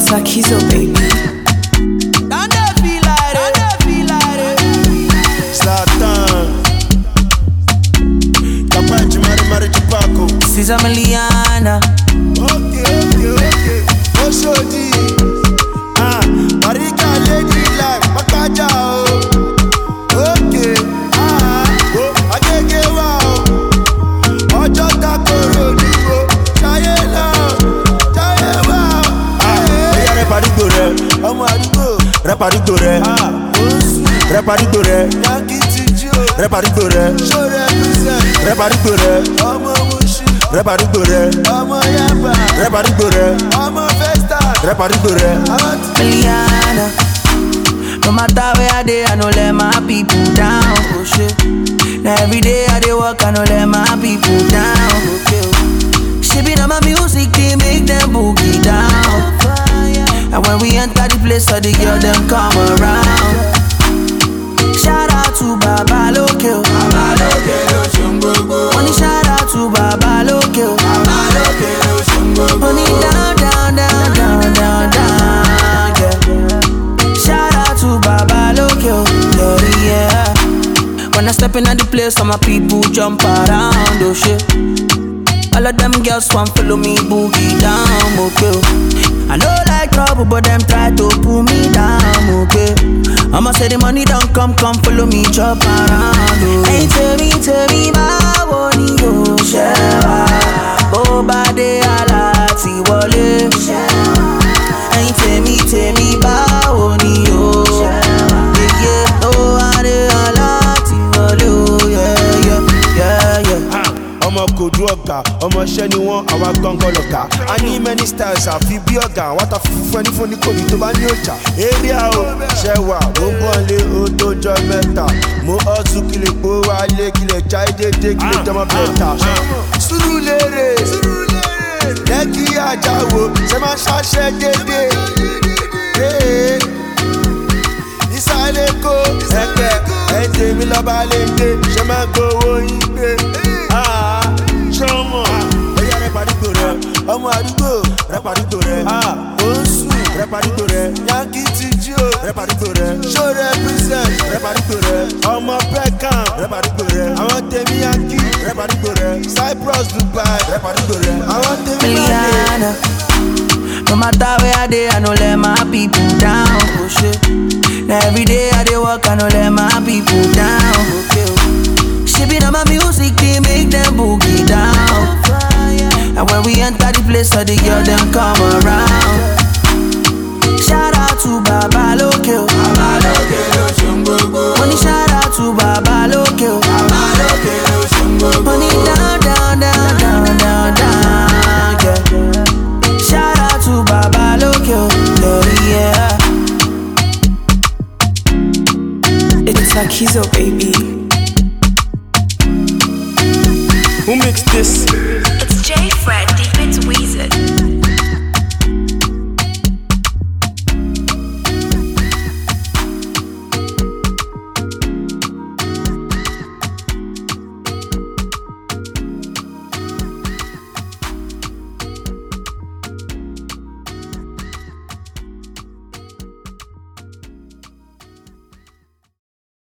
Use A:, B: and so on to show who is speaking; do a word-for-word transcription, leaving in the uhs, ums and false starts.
A: It's like he's a baby.
B: Don't they feel like it? Don't they feel like it?
C: Zlatan Kapachi Mari Mari Chupako
B: Cesar Miliana.
C: Okay, okay, okay Oshodi Ah, Marika Lady Life Makaja Okay Ah, oh, Agege wow Ojo Takoro Nigo Chaye love Chaye wow Ah, Oya Reparito Re Omo Adigo Reparito Re Ah, Osu Reparito Re Yankee Tijo Reparito Re Show represent Reparito Re Omo Mushi Reparito Re Omo Yamba Reparito Re Omo Festa Reparito Re
B: Miliana. No matter where I dey, I no let my people down. Oh shit. Now every day I dey work, I no let my people down. Okay. She be on my music, they make them boogie down. And when we enter the place, all the girls them come around. Shout out to Baba Loke, Baba Loke, Oshungogo. Money shout out to Baba Loke, Baba Loke, Oshungogo. Money down, down, down, down, down, down, yeah. Shout out to Baba Loke, yeah, yeah. When I step in at the place, all my people jump around, oh shit. All of them girls want follow me boogie down, okay. I know like trouble, but them try to pull me down, okay. I'ma say the money don't come, come follow me, chop around, oh. Hey, tell me, tell me, my money, oh, shewa. Boba de alati wale. Hey, tell me, tell me, my money, oh. Yeah, yeah, oh, ade alati wale, oh, yeah, yeah, yeah, yeah.
C: Ọmọ kò dú ọ̀gá, ọmọ iṣẹ́ ni wọ́n, àwa gangan lọ̀gá. A ní many styles àfi bí ọ̀gá, wọ́n ta fún ẹni fún ní kò ní tó bá ní ọjà. Area o, ṣẹ̀wà, mo ń bọ̀ lé o tó jọ mẹ́ta. Mo hustle kílè pé wálé kílè jáde dédé kílè jọmọ bẹ́ta. Surulere, Lẹ́kì Àjàwò, ṣe máa ṣàṣẹ dédé. Ìsàlẹ̀ kó ẹ̀kẹ́, ẹ̀ tèmi lọ́ba lè dé, ṣe máa gbowó yín gbé. Ṣọ́mọ̀ Oya Reparito Re Ọmọ àdúgbò Reparito Re Osu Reparito Re Yankee Tijo Reparito Re Show represent Reparito Re Ọmọ Peckham Reparito Re Àwọn tèmi Yankee Reparito Re Cyprus Dubai Reparito Re Àwọn tèmi
B: Miliana. No matter where I dey, I no let my people down, oh shit. Now every day I dey work, I no let my people down, okay. She be on my music, they make them boogie down. And when we enter the place, all the girls them come around. Shout out to Baba Loke, Baba Loke, Oshungogo. Money shout out to Baba Loke, Baba Loke, Oshungogo. Money down, down, down, down, down, down, yeah. Shout out to Baba Loke, yeah, yeah.
A: It's like he's a baby.
D: Who makes this?